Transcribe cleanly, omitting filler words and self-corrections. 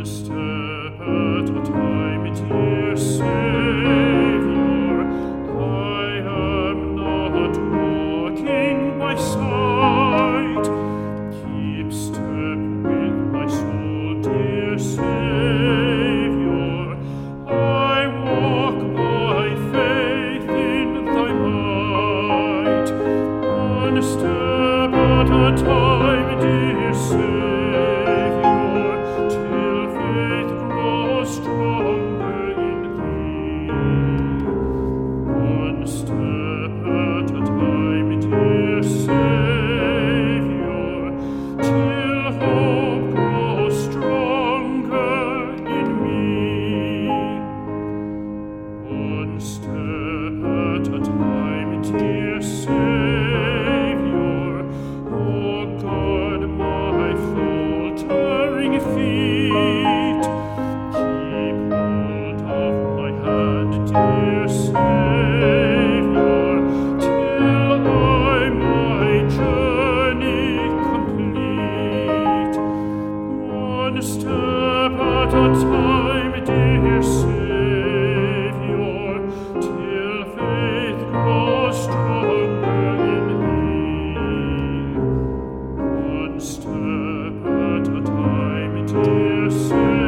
step at a time, dear Savior. I am not walking by sight. Keep step with my soul, dear Savior. I walk by faith in thy might. One step at a time, dear Savior, till faith grows stronger in thee. One step at a time, dear Savior, till hope grows stronger in me. One step at a time, dear Savior. Oh, guard my faltering feet. Keep hold of my hand, dear Savior, till I my journey complete. One step at a time, dear Savior, till faith grows stronger in thee. One step at a time, dear Savior.